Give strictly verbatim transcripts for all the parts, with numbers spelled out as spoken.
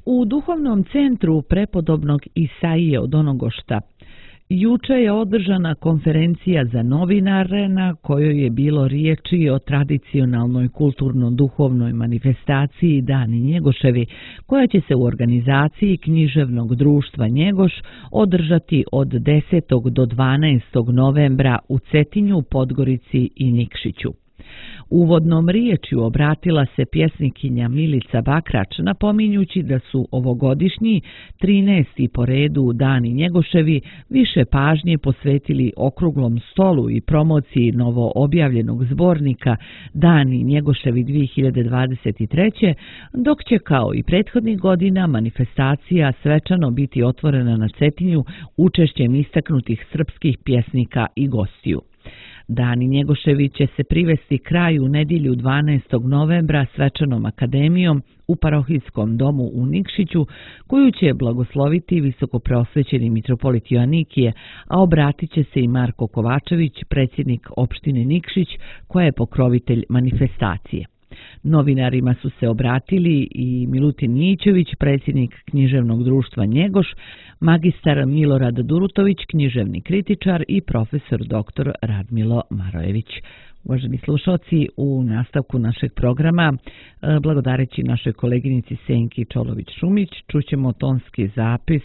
U duhovnom centru prepodobnog Isaije od Onogošta juče je održana konferencija za novinare na kojoj je bilo riječi o tradicionalnoj kulturno-duhovnoj manifestaciji Dani Njegoševi, koja će se u organizaciji Književnog društva Njegoš održati od desetog do dvanaestog novembra u Cetinju, Podgorici i Nikšiću. Uvodnom riječju obratila se pjesnikinja Milica Bakrač, napominjući da su ovogodišnji trinaesti po redu Dani Njegoševi više pažnje posvetili okruglom stolu i promociji novo objavljenog zbornika Dani Njegoševi dvije hiljade dvadeset treće. dok će kao i prethodnih godina manifestacija svečano biti otvorena na Cetinju učešćem istaknutih srpskih pjesnika i gostiju. Dani Njegoševi će se privesti kraju u nedjelju dvanaestog novembra svečanom akademijom u parohijskom domu u Nikšiću, koju će blagosloviti visokopreosvećeni mitropolit Joanikije, a obratit će se i Marko Kovačević, predsjednik opštine Nikšić, koja je pokrovitelj manifestacije. Novinarima su se obratili i Milutin Mićović, predsjednik Književnog društva Njegoš, magistar Milorad Durutović, književni kritičar i profesor doktor Radmilo Marojević. Uvaženi slušalci, u nastavku našeg programa, blagodareći našoj koleginici Senki Čolović-Šumić, čućemo tonski zapis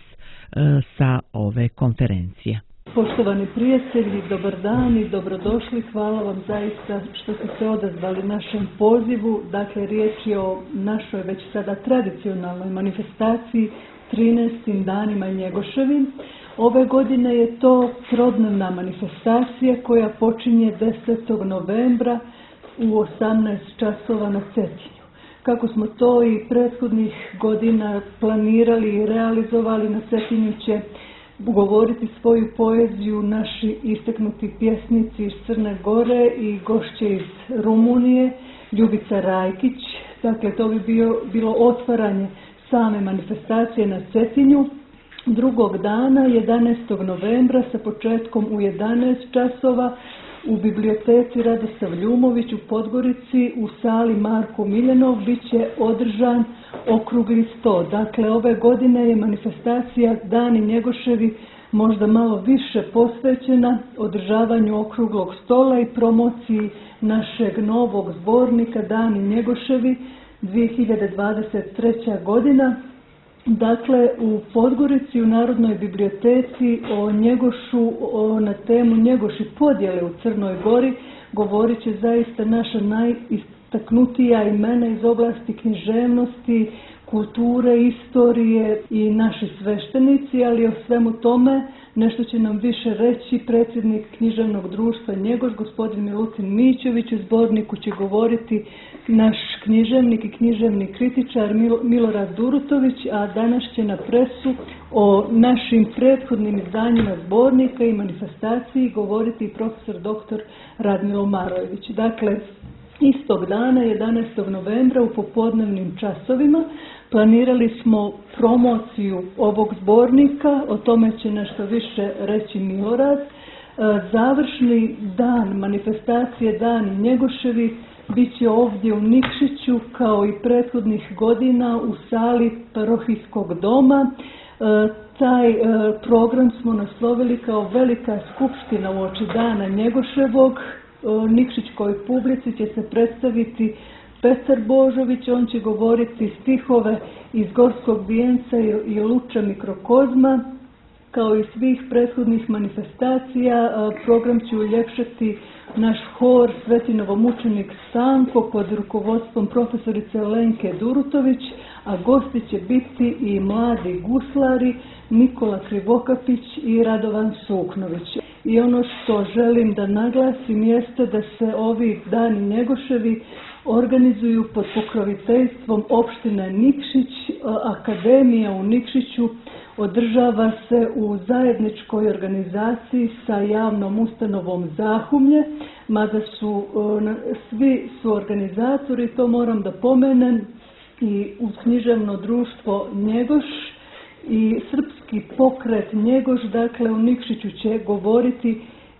sa ove konferencije. Poštovani prijatelji, dobar dan i dobrodošli. Hvala vam zaista što ste se odazvali našem pozivu. Dakle, riječ je o našoj već sada tradicionalnoj manifestaciji trinaestim danima Njegoševim. Ove godine je to trodnevna manifestacija koja počinje desetog novembra u osamnaest časova na Cetinju. Kako smo to i prethodnih godina planirali i realizovali, na Cetinju će govoriti svoju poeziju naši istaknuti pjesnici iz Crne Gore i gošće iz Rumunije, Ljubica Rajkić. Dakle, to bi bio, bilo otvaranje same manifestacije na Cetinju. Drugog dana, jedanaestog novembra, sa početkom u jedanaest časova, u biblioteci Radosav Ljumović u Podgorici u sali Marko Miljanov bit će održan okrugli sto. Dakle, ove godine je manifestacija Dani Njegoševi možda malo više posvećena održavanju okruglog stola i promociji našeg novog zbornika Dani Njegoševi dvije hiljade dvadeset treća. godina. Dakle, u Podgorici u Narodnoj biblioteci o Njegošu, o, na temu Njegoši podjele u Crnoj Gori govorit će zaista naša najistaknutija imena iz oblasti književnosti, kulture, istorije i naši sveštenici, ali o svemu tome nešto će nam više reći predsjednik Književnog društva Njegoš, gospodin Milutin Mićović. U zborniku će govoriti naš književnik i književni kritičar Milorad Durutović, a danas će na presu o našim prethodnim izdanjima zbornika i manifestaciji govoriti profesor doktor Radmilo Marojević. Dakle, istog dana, jedanaestog novembra, u popodnevnim časovima planirali smo promociju ovog zbornika, o tome će nešto više reći Milorad. Završni dan manifestacije Dani Njegoševi bit će ovdje u Nikšiću kao i prethodnih godina u sali parohijskog doma. Taj program smo naslovili kao Velika skupština uoči Dana Njegoševog. Nikšićkoj publici će se predstaviti Petar Božović, on će govoriti stihove iz Gorskog vijenca i Luča mikrokozma. Kao i svih prethodnih manifestacija, program će uljepšati naš hor Sveti novomučenik Stanko pod rukovodstvom profesorice Lenke Durutović, a gosti će biti i mladi guslari Nikola Krivokapić i Radovan Suknović. I ono što želim da naglasim jeste da se ovi Dani Njegoševi organizuju pod pokroviteljstvom opštine Nikšić. Akademija u Nikšiću održava se u zajedničkoj organizaciji sa javnom ustanovom Zahumlje, mada su svi su organizatori, to moram da pomenem, i uz Književno društvo Njegoš i srpski pokret Njegoš. Dakle, u Nikšiću će govoriti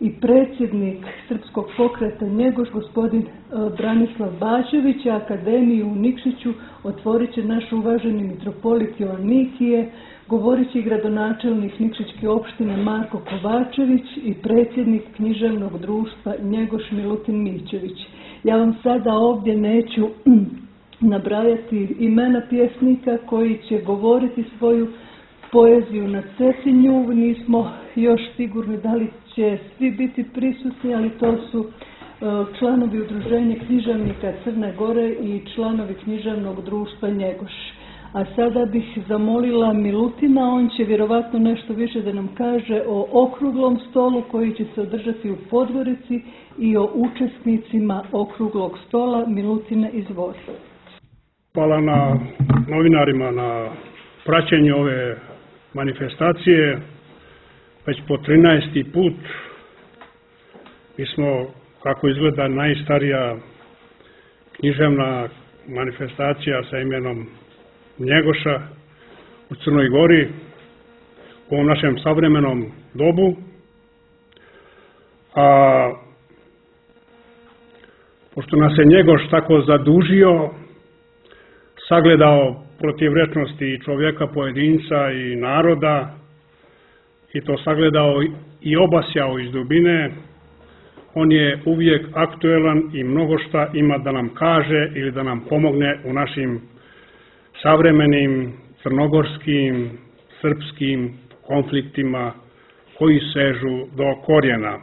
i predsjednik Srpskog pokreta Njegoš, gospodin Branislav Bačević, a akademiju u Nikšiću otvorit će naš uvaženi mitropolit Joannikije, govorit će i gradonačelnik Nikšićke opštine Marko Kovačević i predsjednik književnog društva Njegoš Milutin Mićević. Ja vam sada ovdje neću nabrajati imena pjesnika koji će govoriti svoju poeziju na Cetinju. Nismo još sigurni da li će svi biti prisutni, ali to su članovi Udruženja književnika Crne Gore i članovi književnog društva Njegoš. A sada bih zamolila Milutina, on će vjerovatno nešto više da nam kaže o okruglom stolu koji će se održati u Podgorici i o učesnicima okruglog stola. Milutine, izvoli. Hvala na novinarima na praćenju ove manifestacije. Već po trinaesti put mi smo, kako izgleda, najstarija književna manifestacija sa imenom Njegoša u Crnoj Gori u ovom našem savremenom dobu. A pošto nas je Njegoš tako zadužio, sagledao protivrečnosti čovjeka, pojedinca i naroda i to sagledao i obasjao iz dubine, on je uvijek aktuelan i mnogo šta ima da nam kaže ili da nam pomogne u našim savremenim crnogorskim, srpskim konfliktima koji sežu do korijena.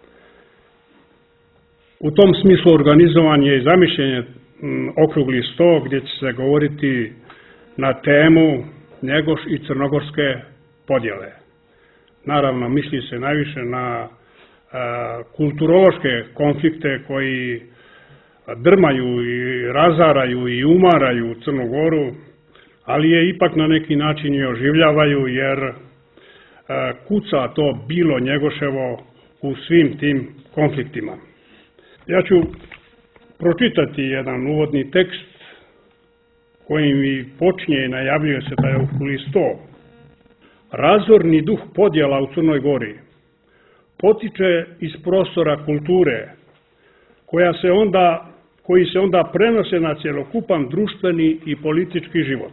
U tom smislu organizovan je i zamišljen okrugli sto gdje će se govoriti na temu Njegoš i crnogorske podjele. Naravno, misli se najviše na a, kulturološke konflikte koji drmaju i razaraju i umaraju Crnu Goru, ali je ipak na neki način i oživljavaju jer a, kuca to bilo Njegoševo u svim tim konfliktima. Ja ću pročitati jedan uvodni tekst kojim i počinje i najavljuje se taj okrugli sto. Razorni duh podjela u Crnoj Gori potiče iz prostora kulture koja se onda, koji se onda prenose na cjelokupan društveni i politički život.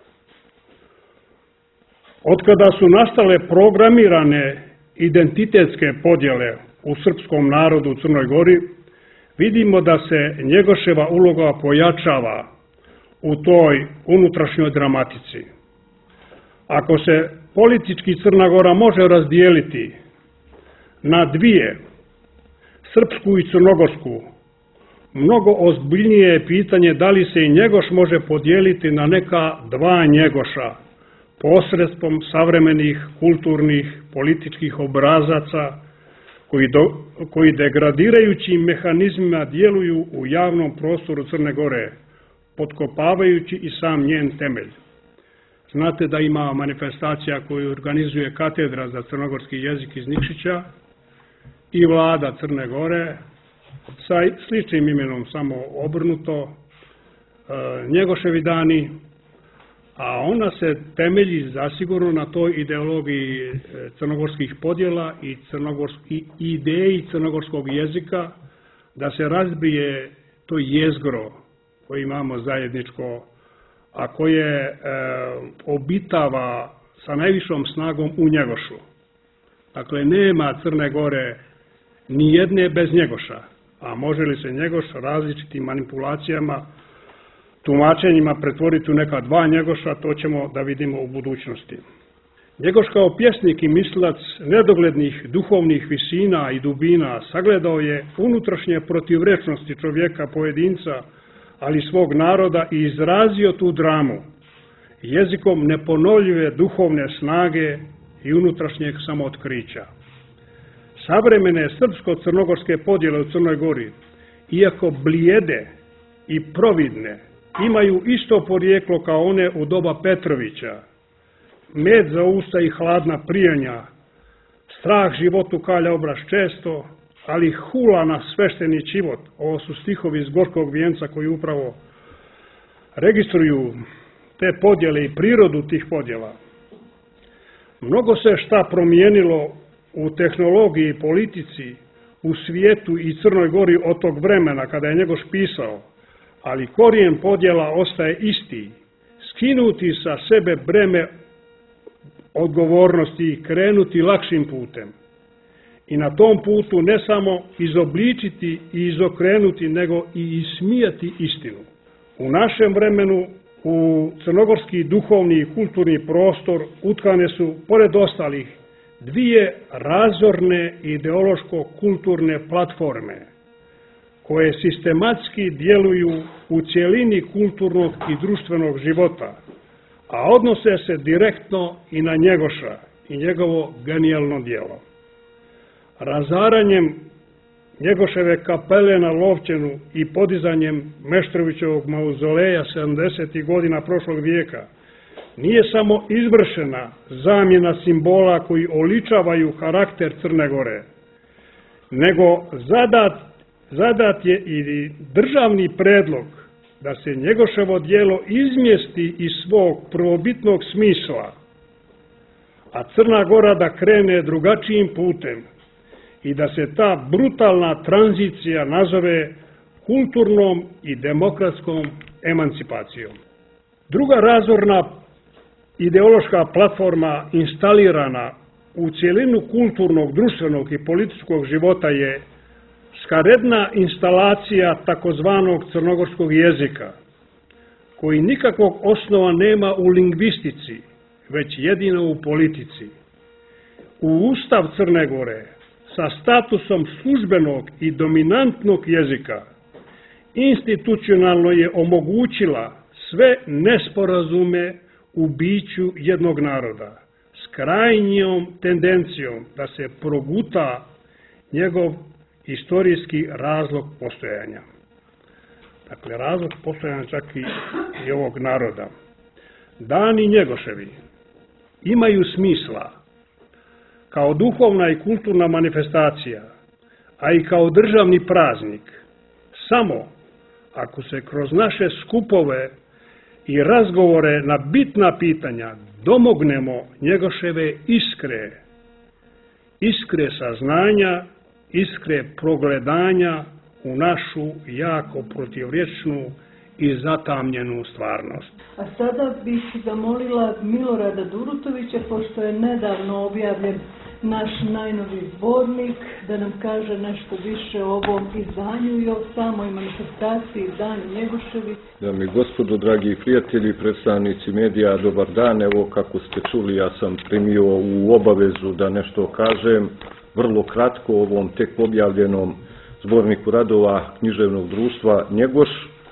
Otkada su nastale programirane identitetske podjele u srpskom narodu u Crnoj Gori, vidimo da se Njegoševa uloga pojačava u toj unutrašnjoj dramatici. Ako se politički Crna Gora može razdijeliti na dvije, srpsku i crnogorsku, mnogo ozbiljnije je pitanje da li se i Njegoš može podijeliti na neka dva Njegoša posredstvom savremenih kulturnih političkih obrazaca koji, do, koji degradirajućim mehanizmima djeluju u javnom prostoru Crne Gore, potkopavajući i sam njen temelj. Znate da ima manifestacija koju organizuje katedra za crnogorski jezik iz Nikšića i vlada Crne Gore sa sličnim imenom, samo obrnuto, Njegoševi dani, a ona se temelji zasigurno na toj ideologiji crnogorskih podjela i crnogorski, ideji crnogorskog jezika, da se razbije to jezgro koje imamo zajedničko, a koje e, obitava sa najvišom snagom u Njegošu. Dakle, nema Crne Gore ni jedne bez Njegoša, a može li se Njegoš različitim manipulacijama, tumačenjima pretvoriti u neka dva Njegoša, to ćemo da vidimo u budućnosti. Njegoš kao pjesnik i mislilac nedoglednih duhovnih visina i dubina sagledao je unutrašnje protivrečnosti čovjeka, pojedinca, ali svog naroda i izrazio tu dramu jezikom neponovljive duhovne snage i unutrašnjeg samootkrića. Savremene srpsko-crnogorske podjele u Crnoj Gori, iako blijede i providne, imaju isto porijeklo kao one u doba Petrovića. Med za usta i hladna prijanja, strah životu kalja obraz često, ali hula na svešteni život. Ovo su stihovi iz Gorskog vijenca koji upravo registruju te podjele i prirodu tih podjela. Mnogo se šta promijenilo u tehnologiji i politici, u svijetu i Crnoj Gori od tog vremena kada je Njegoš pisao, ali korijen podjela ostaje isti, skinuti sa sebe breme odgovornosti i krenuti lakšim putem. I na tom putu ne samo izobličiti i izokrenuti, nego i ismijati istinu. U našem vremenu u crnogorski duhovni i kulturni prostor utkane su, pored ostalih, dvije razorne ideološko-kulturne platforme koje sistematski djeluju u cjelini kulturnog i društvenog života, a odnose se direktno i na Njegoša i njegovo genijalno djelo. Razaranjem Njegoševe kapele na Lovćenu i podizanjem Meštrovićevog mauzoleja sedamdesetih godina prošlog vijeka nije samo izvršena zamjena simbola koji oličavaju karakter Crne Gore, nego zadat, zadat je i državni predlog da se Njegoševo djelo izmjesti iz svog prvobitnog smisla, a Crna Gora da krene drugačijim putem i da se ta brutalna tranzicija nazove kulturnom i demokratskom emancipacijom. Druga razorna ideološka platforma instalirana u cjelinu kulturnog, društvenog i političkog života je skaredna instalacija takozvanog crnogorskog jezika, koji nikakvog osnova nema u lingvistici, već jedino u politici. U Ustav Crne Gore sa statusom službenog i dominantnog jezika institucionalno je omogućila sve nesporazume u biću jednog naroda s krajnjom tendencijom da se proguta njegov istorijski razlog postojanja. Dakle, razlog postojanja čak i, i ovog naroda. Dani Njegoševi imaju smisla kao duhovna i kulturna manifestacija, a i kao državni praznik, samo ako se kroz naše skupove i razgovore na bitna pitanja domognemo Njegoševe iskre, iskre saznanja, iskre progledanja u našu jako protivrječnu i zatamnjenu stvarnost. A sada bih zamolila Milorada Durutovića, pošto je nedavno objavljen naš najnoviji zbornik, da nam kaže nešto više o ovom izdanju i o samoj manifestaciji Dani Njegoševi. Dame i gospodo, dragi prijatelji, predstavnici medija, dobar dan. Evo, kako ste čuli, ja sam primio u obavezu da nešto kažem, vrlo kratko o ovom tek objavljenom zborniku radova književnog društva Njegoš.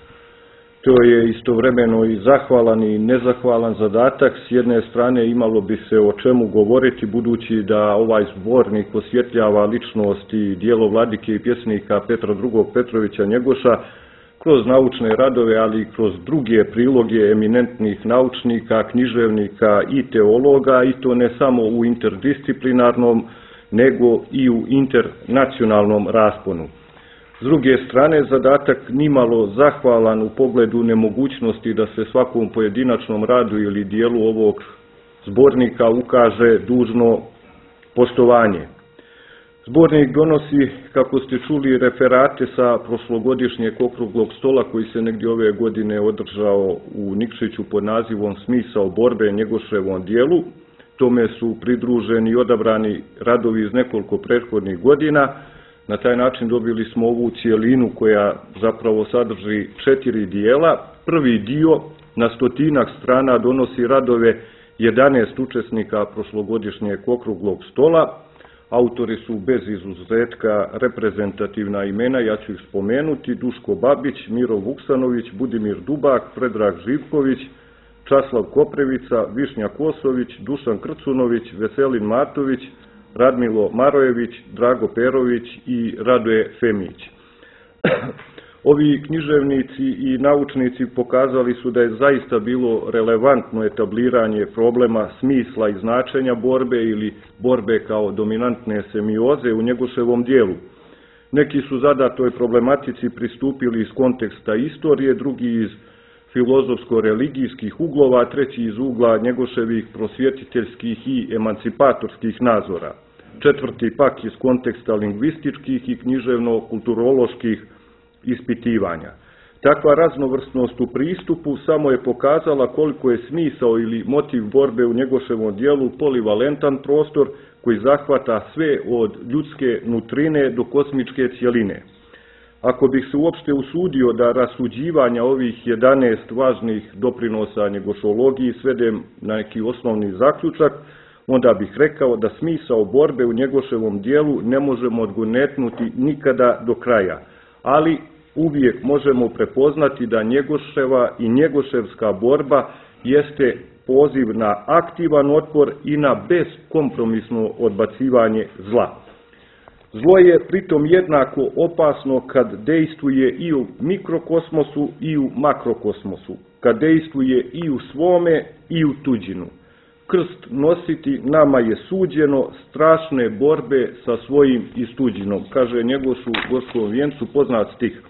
To je istovremeno i zahvalan i nezahvalan zadatak. S jedne strane imalo bi se o čemu govoriti, budući da ovaj zbornik osvjetljava ličnost i djelo vladike i pjesnika Petra drugog Petrovića Njegoša kroz naučne radove, ali i kroz druge priloge eminentnih naučnika, književnika i teologa, i to ne samo u interdisciplinarnom, nego i u internacionalnom rasponu. S druge strane, zadatak nimalo zahvalan u pogledu nemogućnosti da se svakom pojedinačnom radu ili dijelu ovog zbornika ukaže dužno poštovanje. Zbornik donosi, kako ste čuli, referate sa prošlogodišnjeg okruglog stola koji se negdje ove godine održao u Nikšiću pod nazivom Smisao borbe Njegoševom dijelu. Tome su pridruženi i odabrani radovi iz nekoliko prethodnih godina. Na taj način dobili smo ovu cijelinu koja zapravo sadrži četiri dijela. Prvi dio na stotinak strana donosi radove jedanaest učesnika prošlogodišnjeg okruglog stola. Autori su bez izuzetka reprezentativna imena, ja ću ih spomenuti: Duško Babić, Miro Vuksanović, Budimir Dubak, Predrag Živković, Časlav Koprevica, Višnja Kosović, Dušan Krcunović, Veselin Matović, Radmilo Marojević, Drago Perović i Radoje Femić. Ovi književnici i naučnici pokazali su da je zaista bilo relevantno etabliranje problema smisla i značenja borbe ili borbe kao dominantne semioze u Njegoševom dijelu. Neki su zadatoj problematici pristupili iz konteksta istorije, drugi iz filozofsko-religijskih uglova, treći iz ugla Njegoševih prosvjetiteljskih i emancipatorskih nazora. četvrti pak iz konteksta lingvističkih i književno-kulturoloških ispitivanja. Takva raznovrsnost u pristupu samo je pokazala koliko je smisao ili motiv borbe u Njegoševom dijelu polivalentan prostor koji zahvata sve od ljudske nutrine do kosmičke cjeline. Ako bih se uopšte usudio da rasuđivanja ovih jedanaest važnih doprinosa njegošologiji svedem na neki osnovni zaključak, onda bih rekao da smisao borbe u Njegoševom dijelu ne možemo odgonetnuti nikada do kraja, ali uvijek možemo prepoznati da Njegoševa i njegoševska borba jeste poziv na aktivan otpor i na beskompromisno odbacivanje zla. Zlo je pritom jednako opasno kad dejstvuje i u mikrokosmosu i u makrokosmosu, kad dejstvuje i u svome i u tuđinu. Krst nositi nama je suđeno, strašne borbe sa svojim i s tuđinom, kaže Njegoš u Gorskom vijencu, poznat stih.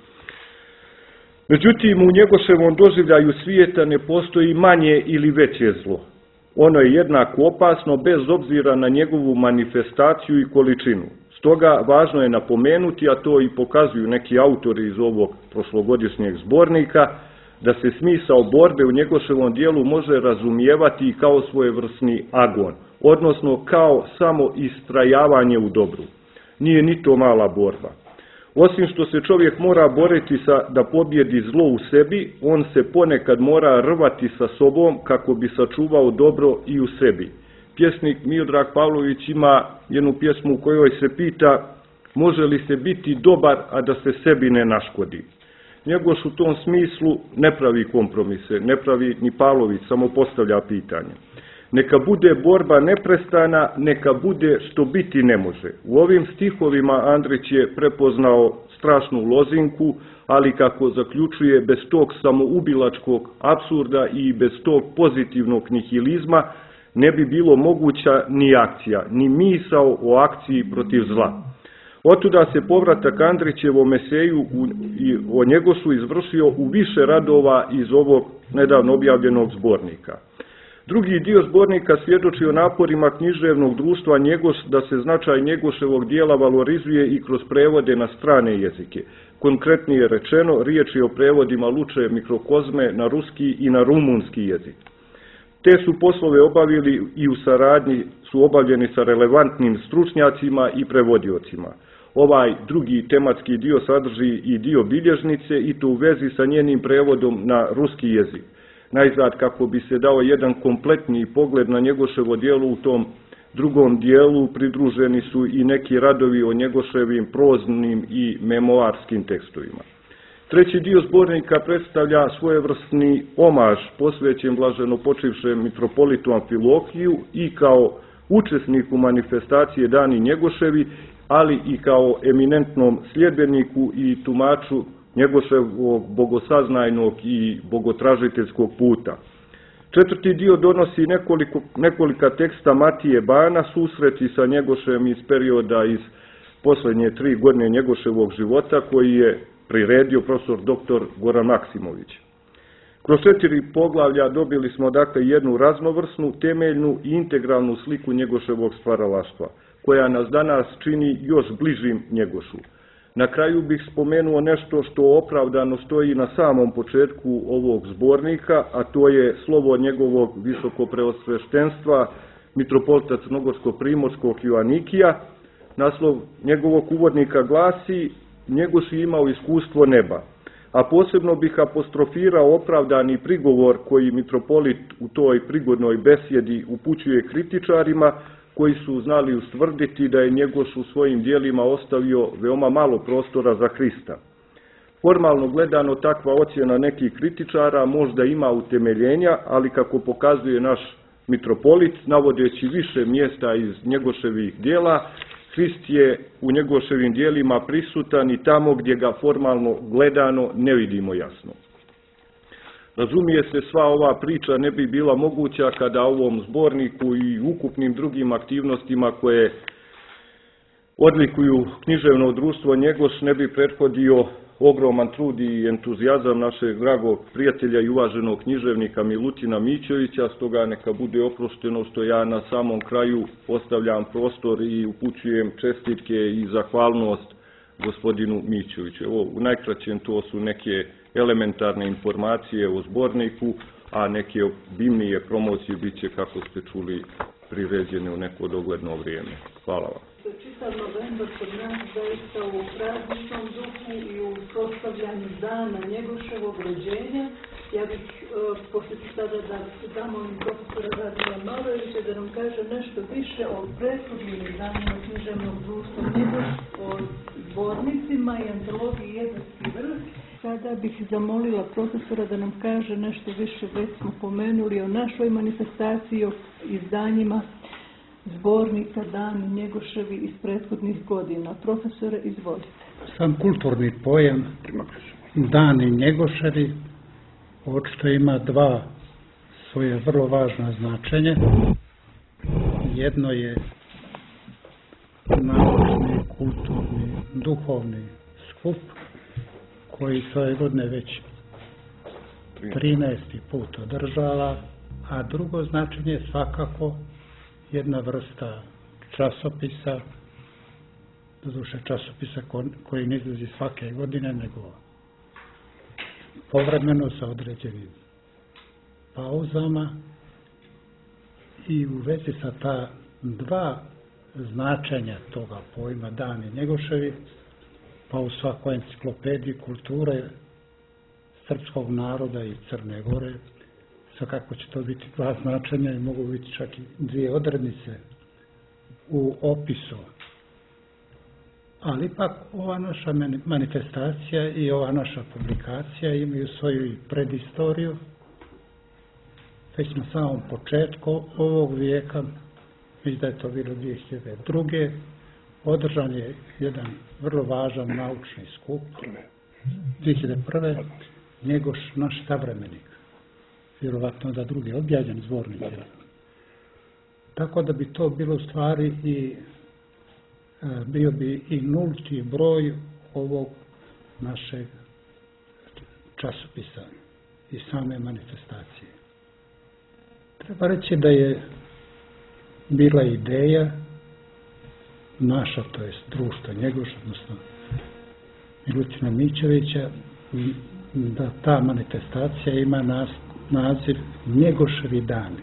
Međutim, u Njegoševom doživljaju svijeta ne postoji manje ili veće zlo. Ono je jednako opasno bez obzira na njegovu manifestaciju i količinu. Stoga važno je napomenuti, a to i pokazuju neki autori iz ovog prošlogodišnjeg zbornika, da se smisao borbe u Njegoševom dijelu može razumijevati i kao svojevrsni agon, odnosno kao samo istrajavanje u dobru. Nije ni to mala borba. Osim što se čovjek mora boriti sa, da pobjedi zlo u sebi, on se ponekad mora rvati sa sobom kako bi sačuvao dobro i u sebi. Pjesnik Miodrag Pavlović ima jednu pjesmu u kojoj se pita može li se biti dobar, a da se sebi ne naškodi. Njegoš u tom smislu ne pravi kompromise, ne pravi ni Pavlović, samo postavlja pitanje. Neka bude borba neprestana, neka bude što biti ne može. U ovim stihovima Andrić je prepoznao strašnu lozinku, ali kako zaključuje, bez tog samoubilačkog apsurda i bez tog pozitivnog nihilizma ne bi bilo moguća ni akcija, ni misao o akciji protiv zla. Otuda se povratak Andrićevom eseju u, i, o Njegošu izvršio u više radova iz ovog nedavno objavljenog zbornika. Drugi dio zbornika svjedoči o naporima književnog društva Njegoš da se značaj Njegoševog dijela valorizuje i kroz prevode na strane jezike. Konkretnije rečeno, riječ je o prevodima Luče Mikrokozme na ruski i na rumunski jezik. Te su poslove obavili i u saradnji su obavljeni sa relevantnim stručnjacima i prevodiocima. Ovaj drugi tematski dio sadrži i dio bilježnice i to u vezi sa njenim prevodom na ruski jezik. Najzad, kako bi se dao jedan kompletni pogled na Njegoševo djelo, u tom drugom dijelu pridruženi su i neki radovi o Njegoševim proznim i memoarskim tekstovima. Treći dio zbornika predstavlja svojevrsni omaž posvećen blaženopočivšem mitropolitu Amfilohiju i kao učesniku manifestacije Dani Njegoševi, ali i kao eminentnom sljedbeniku i tumaču Njegoševog bogosaznajnog i bogotražiteljskog puta. Četvrti dio donosi nekoliko, nekolika teksta Matije Bana, susreti sa Njegošem iz perioda iz posljednje tri godine Njegoševog života, koji je priredio profesor doktor Goran Maksimović. Kroz četiri poglavlja dobili smo dakle jednu raznovrsnu, temeljnu i integralnu sliku Njegoševog stvaralaštva, koja nas danas čini još bližim Njegošu. Na kraju bih spomenuo nešto što opravdano stoji na samom početku ovog zbornika, a to je slovo njegovog visokopreosveštenstva mitropolita Crnogorsko-primorskog Joanikija. Naslov njegovog uvodnika glasi: Njegoš je imao iskustvo neba. A posebno bih apostrofirao opravdani prigovor koji mitropolit u toj prigodnoj besjedi upućuje kritičarima, koji su znali ustvrditi da je Njegoš u svojim dijelima ostavio veoma malo prostora za Hrista. Formalno gledano, takva ocjena nekih kritičara možda ima utemeljenja, ali kako pokazuje naš mitropolit, navodeći više mjesta iz Njegoševih dijela, Hrist je u Njegoševim dijelima prisutan i tamo gdje ga formalno gledano ne vidimo jasno. Razumije se, sva ova priča ne bi bila moguća kada ovom zborniku i ukupnim drugim aktivnostima koje odlikuju književno društvo Njegoš ne bi prethodio ogroman trud i entuzijazam našeg dragog prijatelja i uvaženog književnika Milutina Mićovića, stoga neka bude oprošteno što ja na samom kraju ostavljam prostor i upućujem čestitke i zahvalnost gospodinu Mićoviću. Evo, u najkraćem to su neke elementarne informacije o zborniku, a neke obimnije promocije bit će, kako ste čuli, priređene u neko dogledno vrijeme. Hvala vam. Čitav novembar kod nas zaista u prazničnom duhu i u proslavljanju dana Njegoševog rođenja. Ja bih, pošto ću sada da damo im profesora Radila Norovića da nam kaže nešto više o prethodnim danima književnog društva Njegoš, o zbornicima i antologiji Jedvarski vrh. Sada bih zamolila profesora da nam kaže nešto više, već smo pomenuli o našoj manifestaciji, o izdanjima zbornika Dani Njegoševi iz prethodnih godina. Profesore, izvolite. Sam kulturni pojam Dani Njegoševi očito ima dva svoje vrlo važna značenja. Jedno je naučni, kulturni, duhovni skup koji se ove godine već trinaesti put održava, a drugo značenje je svakako jedna vrsta časopisa, doduše časopisa koji ne izlazi svake godine, nego povremeno sa određenim pauzama, i u vezi sa ta dva značenja toga pojma Dani Njegoševi, pa u svakoj enciklopediji kulture srpskog naroda i Crne Gore, svakako će to biti dva značenja i mogu biti čak i dvije odrednice u opisu. Ali ipak ova naša manifestacija i ova naša publikacija imaju svoju i predistoriju. Već na samom početku ovog vijeka, mislim da je to bilo dvije hiljade druge. održan je jedan vrlo važan naučni skup dvije hiljade prve. Njegoš, naš savremenik, vjerovatno da drugi objavljen zbornik. Tako da bi to bilo u stvari i bio bi i nulti broj ovog našeg časopisa i same manifestacije. Treba reći da je bila ideja naša, to jest društva Njegoš, odnosno Milutina Mićovića, da ta manifestacija ima nas, naziv Njegoševi dani.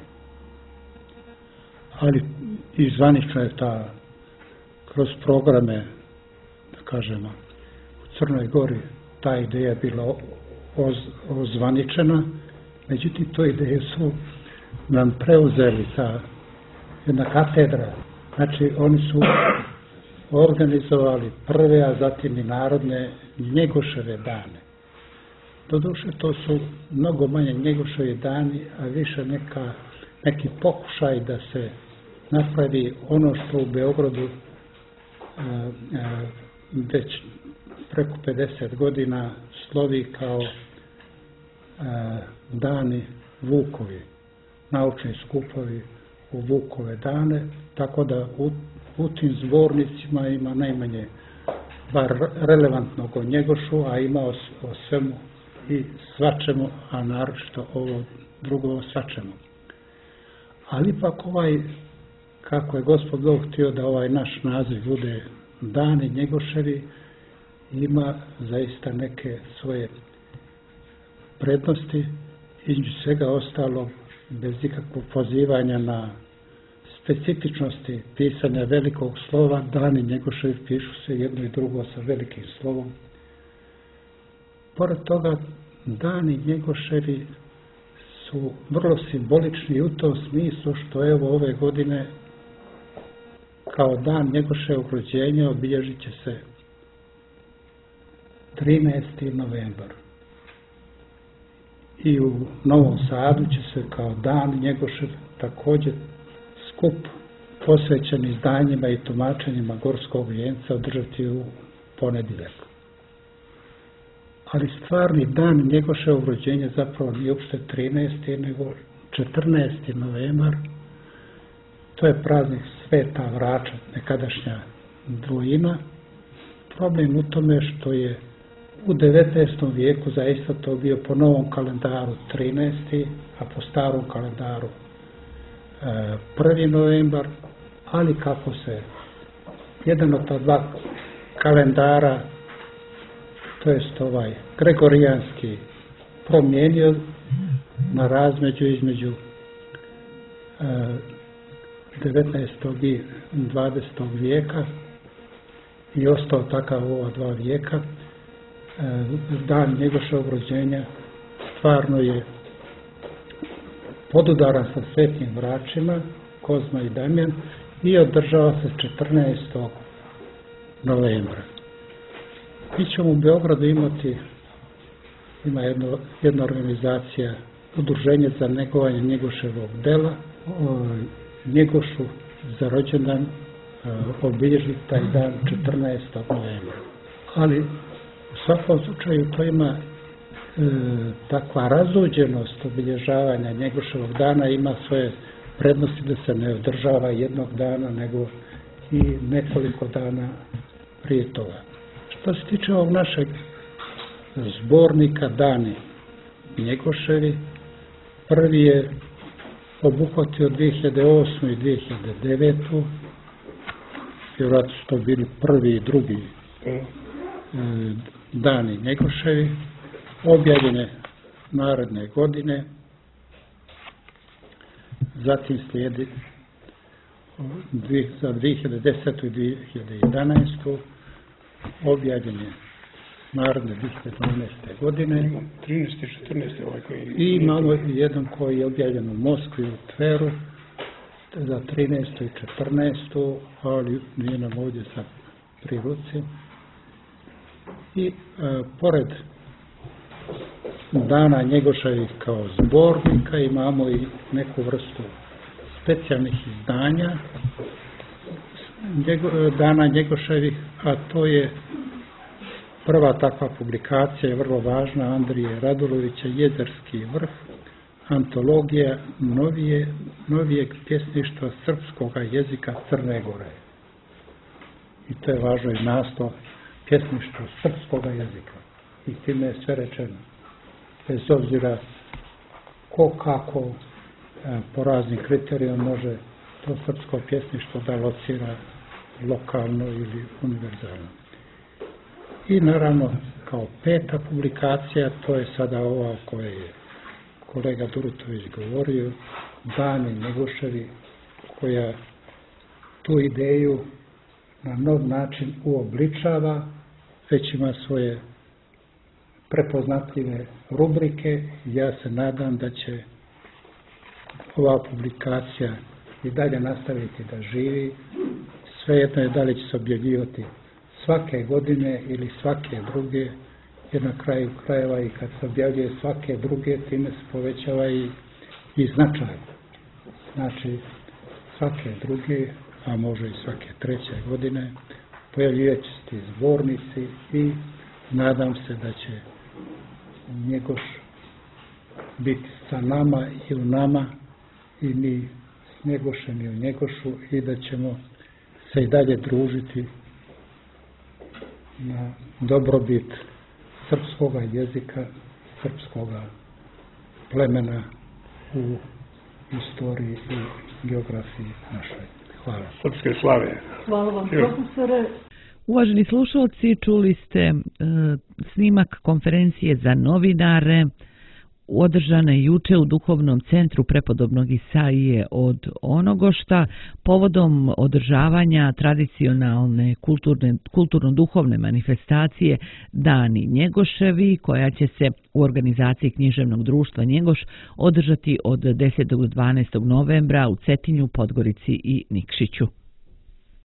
Ali i zvanično je ta, kroz programe, da kažemo, u Crnoj Gori ta ideja bila oz, ozvaničena, međutim to ideje su nam preuzeli sa jedna katedra. Znači oni su organizovali prve, a zatim i narodne Njegoševe dane. Doduše to su mnogo manje Njegoševi dani, a više neka, neki pokušaj da se napravi ono što u Beogradu a, a, već preko pedeset godina slovi kao a, dani Vukovi, naučni skupovi u Vukove dane, tako da u, u tim zbornicima ima najmanje bar relevantnog o Njegošu, a ima o, o svemu i svačemu, a naročito ovo drugo o svačemu. Ali ipak ovaj, kako je Gospod Bog htio da ovaj naš naziv bude Dani Njegoševi, ima zaista neke svoje prednosti, između svega ostalo bez ikakvog pozivanja na specifičnosti pisanja velikog slova. Dani Njegoševi pišu se jedno i drugo sa velikim slovom. Pored toga, Dani Njegoševi su vrlo simbolični u tom smislu što evo ove godine kao dan Njegoševog rođenja obilježit će se trinaesti novembar. I u Novom Sadu će se kao dan Njegošev također skup posvećen izdanjima i tumačenjima Gorskog vijenca održati u ponedjeljak. Ali stvarni dan Njegoševog rođenja zapravo nije uopšte trinaesti nego četrnaesti novembar. To je praznik Sveta Vrača, nekadašnja Dvojina. Problem u tome što je U devetnaestom vijeku zaista to bio po novom kalendaru trinaesti, a po starom kalendaru prvi novembar, ali kako se jedan od ta dva kalendara, to jest ovaj gregorijanski, promijenio na razmeđu između devetnaestog i dvadesetog vijeka i ostao takav ova dva vijeka. Dan Njegoševog rođenja stvarno je podudaran sa Svetim Vračima, Kozma i Damjan, i održava se četrnaestog novembra. Mi ćemo u Beogradu imati, ima jedno, jedna organizacija, udruženje za negovanje Njegoševog dela, Njegošu za rođendan obilježiti taj dan četrnaestog novembra. Ali u svakom slučaju to ima e, takva razuđenost obilježavanja Njegoševog dana, ima svoje prednosti da se ne održava jednog dana, nego i nekoliko dana prije toga. Što se tiče ovog našeg zbornika Dani Njegoševi, prvi je obuhvatio dvije hiljade osmu i dvije hiljade devetu. Vjerojatno su to bili prvi i drugi e, Dani Njegoševi, objavljene naredne godine. Zatim slijedi za dvije hiljade desetu i dvije hiljade jedanaestu objavljene naredne dvije hiljade dvanaeste godine. trinaeste i četrnaeste ovaj koji... I imamo jedan koji je objavljen u Moskvi u Tveru za trinaestu i četrnaestu, ali nije nam ovdje sad pri ruci. I e, pored Dana Njegoševih kao zbornika imamo i neku vrstu specijalnih izdanja Njego, Dana Njegoševih, a to je prva takva publikacija, je vrlo važna, Andrije Radulovića, Jezerski vrh, antologija novije, novijeg pjesništva srpskog jezika Crne Gore. I to je važno i naslov, pjesništvo srpskog jezika. I time je sve rečeno. Bez obzira ko kako e, po raznim kriterijama može to srpsko pjesništvo da locira lokalno ili univerzalno. I naravno kao peta publikacija, to je sada ova o kojoj je kolega Durutović govorio, Dani Njegoševi, koja tu ideju na nov način uobličava, već ima svoje prepoznatljive rubrike. Ja se nadam da će ova publikacija i dalje nastaviti da živi. Svejedno je da li će se objavljivati svake godine ili svake druge, jer na kraju krajeva i kad se objavljuje svake druge, time se povećava i, i značaj. Znači, svake druge, a može i svake treće godine, pojavljivat će se ti zbornici i nadam se da će Njegoš biti sa nama i u nama i mi s Njegošem i u Njegošu i da ćemo se i dalje družiti na dobrobit srpskoga jezika, srpskoga plemena u istoriji i geografiji našoj. Hvala. Srpske slave. Hvala vam, profesore. Uvaženi slušalci, čuli ste e, snimak konferencije za novinare održane juče u Duhovnom centru prepodobnog Isaije od Onogošta povodom održavanja tradicionalne kulturne, kulturno-duhovne manifestacije Dani Njegoševi, koja će se u organizaciji Književnog društva Njegoš održati od desetog do dvanaestog novembra u Cetinju, Podgorici i Nikšiću.